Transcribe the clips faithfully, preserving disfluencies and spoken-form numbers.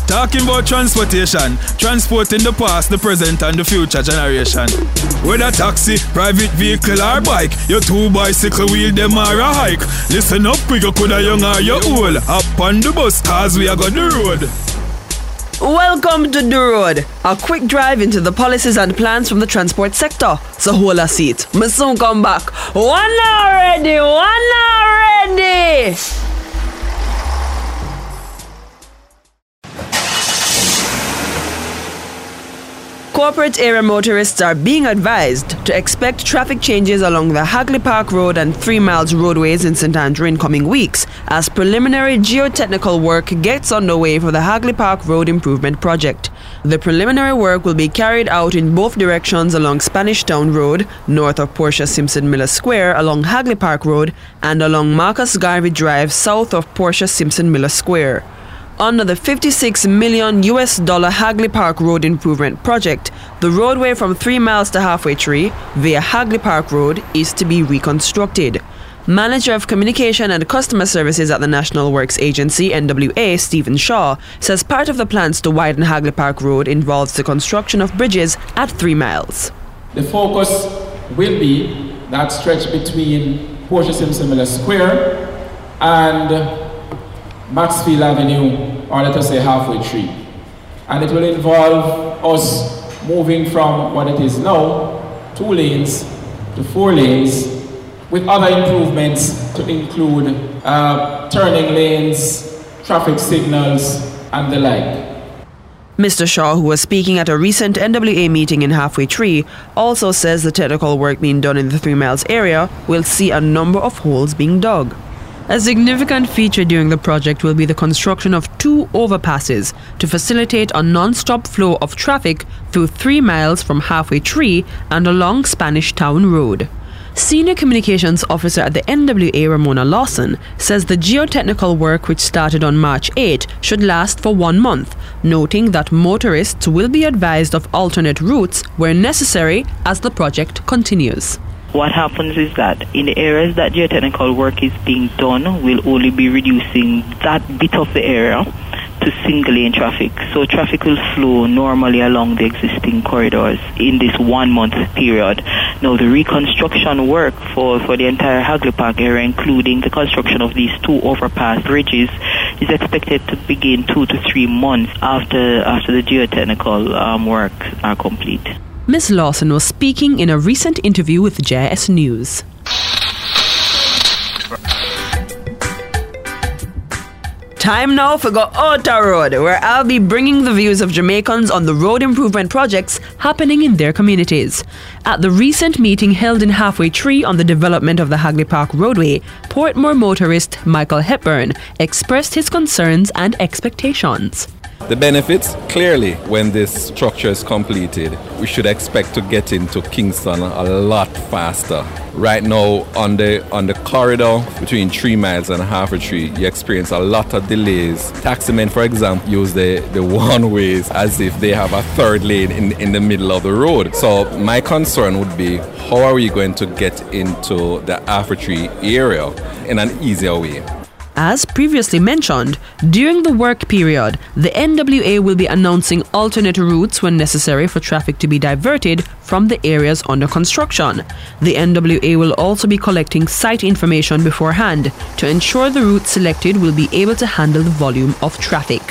Talking about transportation, transporting the past, the present and the future generation. Whether taxi, private vehicle or bike, your two bicycle wheel them are a hike. Listen up, we go coulda young or you old. Up on the bus cause we are got the road. Welcome to The Road, a quick drive into the policies and plans from the transport sector. So hold a seat. Me soon come back. One already, one already. Corporate area motorists are being advised to expect traffic changes along the Hagley Park Road and Three Miles roadways in Saint Andrew in coming weeks as preliminary geotechnical work gets underway for the Hagley Park Road Improvement Project. The preliminary work will be carried out in both directions along Spanish Town Road, north of Portia Simpson Miller Square along Hagley Park Road, and along Marcus Garvey Drive south of Portia Simpson Miller Square. Under the fifty-six million U S dollar Hagley Park Road Improvement Project, the roadway from Three Miles to Halfway Tree via Hagley Park Road is to be reconstructed. Manager of Communication and Customer Services at the National Works Agency, N W A, Stephen Shaw, says part of the plans to widen Hagley Park Road involves the construction of bridges at Three Miles. The focus will be that stretch between Portia Simpson Miller Square and Maxfield Avenue, or let us say Halfway Tree. And it will involve us moving from what it is now, two lanes to four lanes, with other improvements to include uh, turning lanes, traffic signals, and the like. Mister Shaw, who was speaking at a recent N W A meeting in Halfway Tree, also says the technical work being done in the Three Miles area will see a number of holes being dug. A significant feature during the project will be the construction of two overpasses to facilitate a non-stop flow of traffic through Three Miles from Halfway Tree and along Spanish Town Road. Senior Communications Officer at the N W A, Ramona Lawson, says the geotechnical work, which started on March eighth, should last for one month, noting that motorists will be advised of alternate routes where necessary as the project continues. What happens is that in the areas that geotechnical work is being done, we'll only be reducing that bit of the area to single lane traffic. So traffic will flow normally along the existing corridors in this one month period. Now the reconstruction work for, for the entire Hagley Park area, including the construction of these two overpass bridges, is expected to begin two to three months after, after the geotechnical um, work are complete. Miz Lawson was speaking in a recent interview with J S News. Time now for Go Outer Road, where I'll be bringing the views of Jamaicans on the road improvement projects happening in their communities. At the recent meeting held in Halfway Tree on the development of the Hagley Park roadway, Portmore motorist Michael Hepburn expressed his concerns and expectations. The benefits, clearly, when this structure is completed, we should expect to get into Kingston a lot faster. Right now, on the on the corridor between Three Miles and Halfway Tree, you experience a lot of delays. Taximen, for example, use the, the one-ways as if they have a third lane in, in the middle of the road. So my concern would be, how are we going to get into the Halfway Tree area in an easier way? As previously mentioned, during the work period, the N W A will be announcing alternate routes when necessary for traffic to be diverted from the areas under construction. The N W A will also be collecting site information beforehand to ensure the route selected will be able to handle the volume of traffic.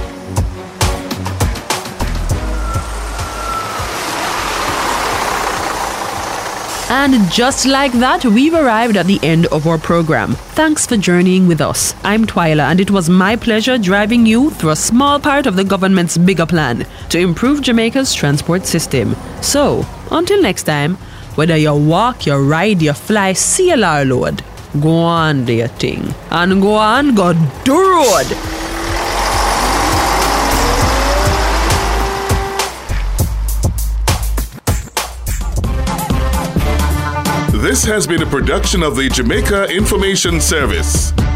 And just like that, we've arrived at the end of our program. Thanks for journeying with us. I'm Twyla, and it was my pleasure driving you through a small part of the government's bigger plan to improve Jamaica's transport system. So, until next time, whether you walk, you ride, you fly, C L R load, go on do your thing. And go on, go do road. This has been a production of the Jamaica Information Service.